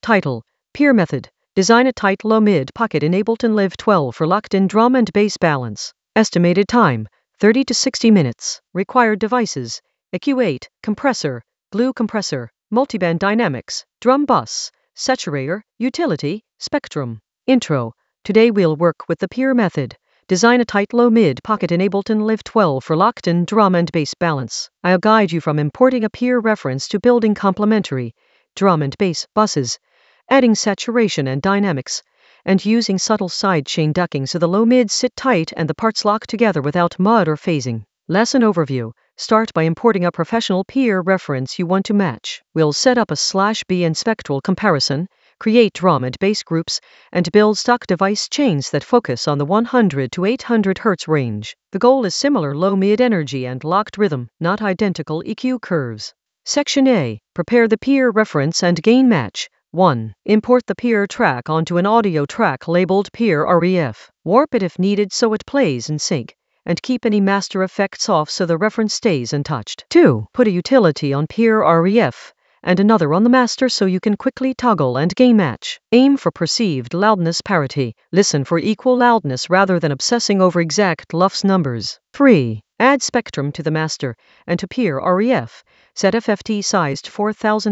Title: Peer Method. Design a tight low-mid pocket in Ableton Live 12 for locked-in drum and bass balance. Estimated time: 30 to 60 minutes. Required devices: EQ8, compressor, glue compressor, multiband dynamics, drum bus, saturator, utility, spectrum. Intro. Today we'll work with the Peer Method. Design a tight low-mid pocket in Ableton Live 12 for locked-in drum and bass balance. I'll guide you from importing a peer reference to building complementary drum and bass buses, adding saturation and dynamics, and using subtle sidechain ducking so the low-mids sit tight and the parts lock together without mud or phasing. Lesson overview. Start by importing a professional peer reference you want to match. We'll set up a /B and spectral comparison, create drum and bass groups, and build stock device chains that focus on the 100 to 800 Hz range. The goal is similar low-mid energy and locked rhythm, not identical EQ curves. Section A. Prepare the peer reference and gain match. 1. Import the peer track onto an audio track labeled Peer REF. Warp it if needed so it plays in sync, and keep any master effects off so the reference stays untouched. 2. Put a utility on Peer REF and another on the master so you can quickly toggle and gain match. Aim for perceived loudness parity. Listen for equal loudness rather than obsessing over exact LUFS numbers. 3. Add spectrum to the master and to Peer REF. Set FFT size to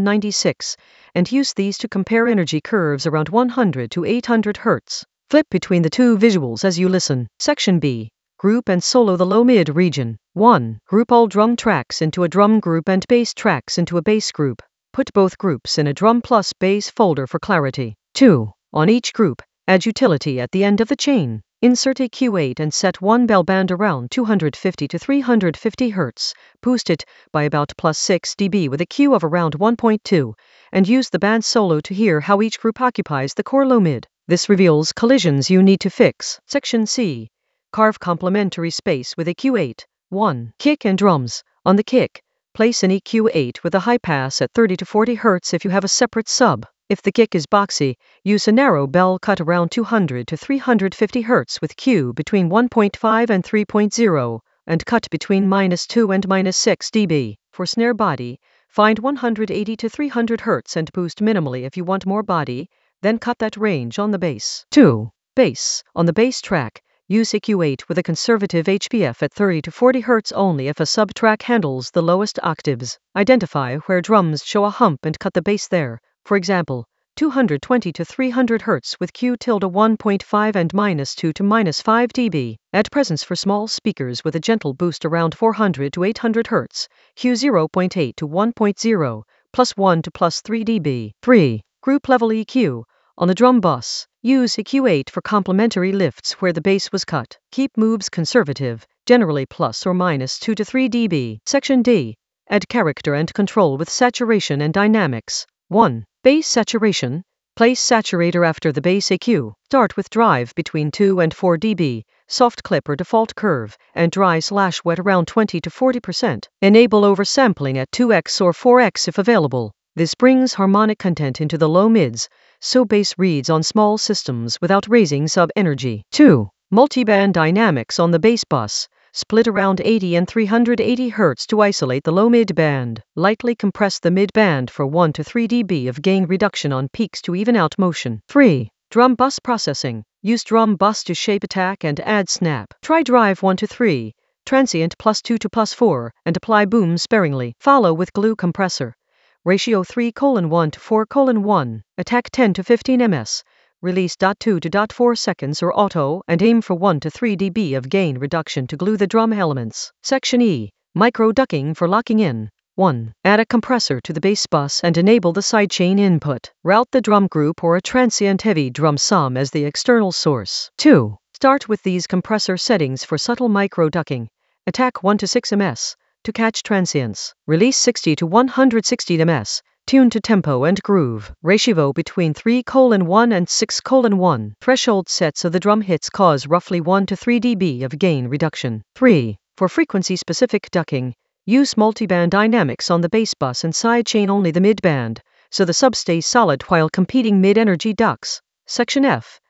4096 and use these to compare energy curves around 100 to 800 Hz. Flip between the two visuals as you listen. Section B. Group and solo the low-mid region. 1. Group all drum tracks into a drum group and bass tracks into a bass group. Put both groups in a drum plus bass folder for clarity. 2. On each group, add utility at the end of the chain. Insert EQ8 and set one bell band around 250 to 350 Hz. Boost it by about +6 dB with a Q of around 1.2, and use the band solo to hear how each group occupies the core low-mid. This reveals collisions you need to fix. Section C. Carve complementary space with EQ8. 1. Kick and drums. On the kick, place an EQ8 with a high pass at 30 to 40 Hz if you have a separate sub. If the kick is boxy, use a narrow bell cut around 200 to 350 Hz with Q between 1.5 and 3.0, and cut between -2 and -6 dB. For snare body, find 180 to 300 Hz and boost minimally if you want more body, then cut that range on the bass. 2. Bass. On the bass track, use EQ8 with a conservative HPF at 30 to 40 Hz only if a sub-track handles the lowest octaves. Identify where drums show a hump and cut the bass there. For example, 220 to 300 Hz with Q tilde 1.5 and -2 to -5 dB. Add presence for small speakers with a gentle boost around 400 to 800 Hz, Q 0.8 to 1.0, +1 to +3 dB. 3. Group level EQ. On the drum bus, use EQ8 for complementary lifts where the bass was cut. Keep moves conservative, generally ±2 to 3 dB. Section D. Add character and control with saturation and dynamics. 1. Bass saturation. Place saturator after the bass EQ. Start with drive between 2 and 4 dB, soft clip or default curve, and dry/wet around 20 to 40%. Enable oversampling at 2x or 4x if available. This brings harmonic content into the low mids, so bass reads on small systems without raising sub-energy. 2. Multiband dynamics on the bass bus. Split around 80 and 380 Hz to isolate the low-mid band. Lightly compress the mid-band for 1 to 3 dB of gain reduction on peaks to even out motion. 3. Drum bus processing. Use drum bus to shape attack and add snap. Try drive 1 to 3, transient +2 to +4, and apply boom sparingly. Follow with glue compressor. Ratio 3:1 to 4:1. Attack 10 to 15 ms. Release 2 to 4 seconds or auto and aim for 1 to 3 dB of gain reduction to glue the drum elements. Section E. Micro ducking for locking in. 1. Add a compressor to the bass bus and enable the sidechain input. Route the drum group or a transient heavy drum sum as the external source. 2. Start with these compressor settings for subtle micro ducking. Attack 1 to 6 ms. To catch transients. Release 60 to 160 ms. Tune to tempo and groove. Ratio between 3:1 and 6:1. Threshold set so the drum hits cause roughly 1 to 3 dB of gain reduction. 3. For frequency-specific ducking, use multiband dynamics on the bass bus and sidechain only the mid-band, so the sub stays solid while competing mid-energy ducks. Section F.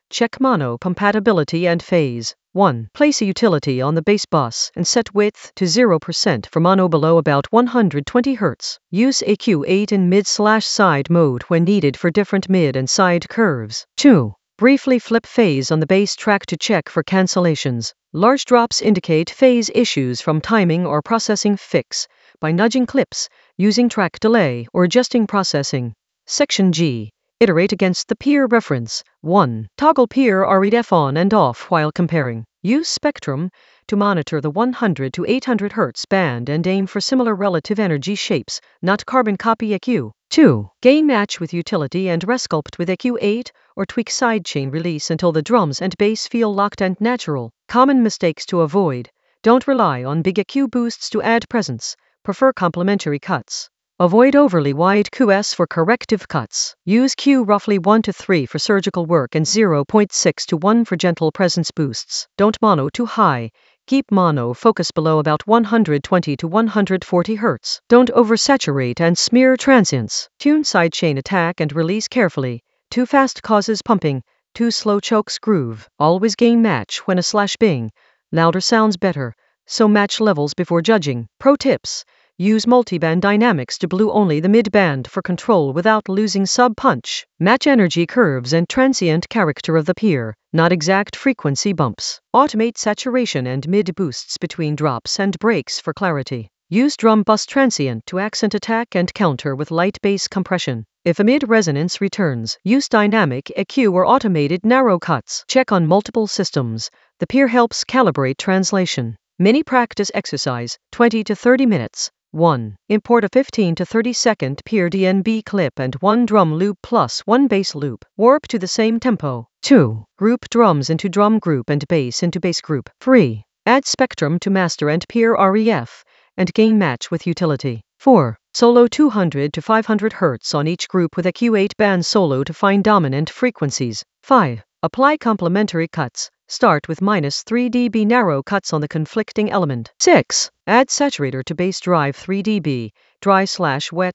Check mono compatibility and phase. 1. Place a utility on the bass bus and set width to 0% for mono below about 120 Hz. Use EQ8 in mid/side mode when needed for different mid and side curves. 2. Briefly flip phase on the bass track to check for cancellations. Large drops indicate phase issues from timing or processing. Fix by nudging clips, using track delay, or adjusting processing. Section G. Iterate against the peer reference. 1. Toggle peer REF on and off while comparing. Use spectrum to monitor the 100 to 800 Hz band and aim for similar relative energy shapes, not carbon copy EQ. 2. Gain match with utility and resculpt with EQ8 or tweak sidechain release until the drums and bass feel locked and natural. Common mistakes to avoid. Don't rely on big EQ boosts to add presence. Prefer complementary cuts. Avoid overly wide QS for corrective cuts. Use Q roughly 1 to 3 for surgical work and 0.6 to 1 for gentle presence boosts. Don't mono too high. Keep mono focus below about 120 to 140 Hz. Don't oversaturate and smear transients. Tune sidechain attack and release carefully. Too fast causes pumping. Too slow chokes groove. Always gain match when a /bing. Louder sounds better, so match levels before judging. Pro tips. Use multiband dynamics to blue only the mid-band for control without losing sub-punch. Match energy curves and transient character of the peer, not exact frequency bumps. Automate saturation and mid-boosts between drops and breaks for clarity. Use drum bus transient to accent attack and counter with light bass compression. If a mid-resonance returns, use dynamic EQ or automated narrow cuts. Check on multiple systems. The peer helps calibrate translation. Mini practice exercise, 20 to 30 minutes. 1. Import a 15 to 30 second peer DNB clip and 1 drum loop plus 1 bass loop. Warp to the same tempo. 2. Group drums into drum group and bass into bass group. 3. Add spectrum to master and peer REF and gain match with utility. 4. Solo 200 to 500 Hz on each group with a Q8 band solo to find dominant frequencies. 5. Apply complementary cuts. Start with -3 dB narrow cuts on the conflicting element. 6. Add saturator to bass drive 3 dB, dry/wet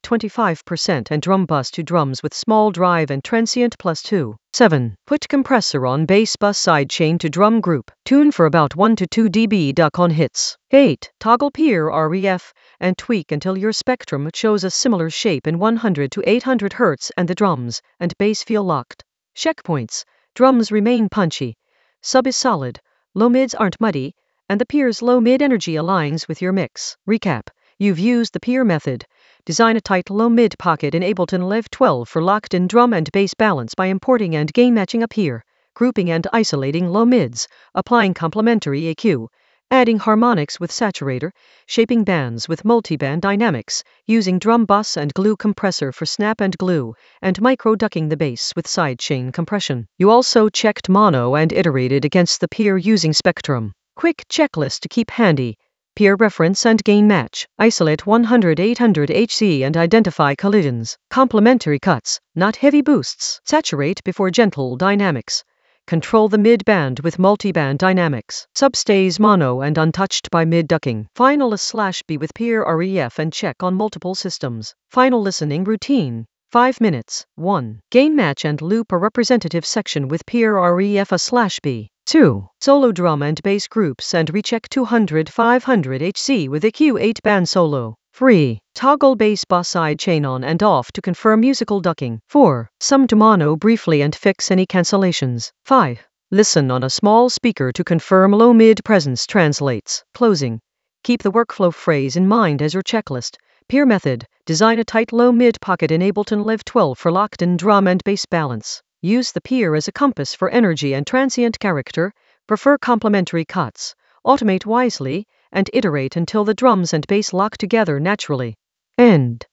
25% and drum bus to drums with small drive and transient +2. 7. Put compressor on bass bus sidechain to drum group. Tune for about 1 to 2 dB duck on hits. 8. Toggle peer REF and tweak until your spectrum shows a similar shape in 100 to 800 Hz and the drums and bass feel locked. Checkpoints. Drums remain punchy. Sub is solid, low mids aren't muddy, and the peer's low mid energy aligns with your mix. Recap. You've used the peer method. Design a tight low mid pocket in Ableton Live 12 for locked in drum and bass balance by importing and gain matching a peer, grouping and isolating low mids, applying complementary EQ, adding harmonics with saturator, shaping bands with multiband dynamics, using drum bus and glue compressor for snap and glue, and micro-ducking the bass with sidechain compression. You also checked mono and iterated against the peer using spectrum. Quick checklist to keep handy. Peer reference and gain match. Isolate 100-800 Hz and identify collisions. Complementary cuts, not heavy boosts. Saturate before gentle dynamics. Control the mid-band with multi-band dynamics. Sub stays mono and untouched by mid-ducking. Final A/B with peer REF and check on multiple systems. Final listening routine. 5 minutes. 1. Gain match and loop a representative section with peer REF A/B. 2. Solo drum and bass groups and recheck 200-500 Hz with a Q8 band solo. 3. Toggle bass bus sidechain on and off to confirm musical ducking. 4. Sum to mono briefly and fix any cancellations. 5. Listen on a small speaker to confirm low-mid presence translates. Closing. Keep the workflow phrase in mind as your checklist. Peer method. Design a tight low-mid pocket in Ableton Live 12 for locked-in drum and bass balance. Use the peer as a compass for energy and transient character. Prefer complementary cuts. Automate wisely and iterate until the drums and bass lock together naturally. End.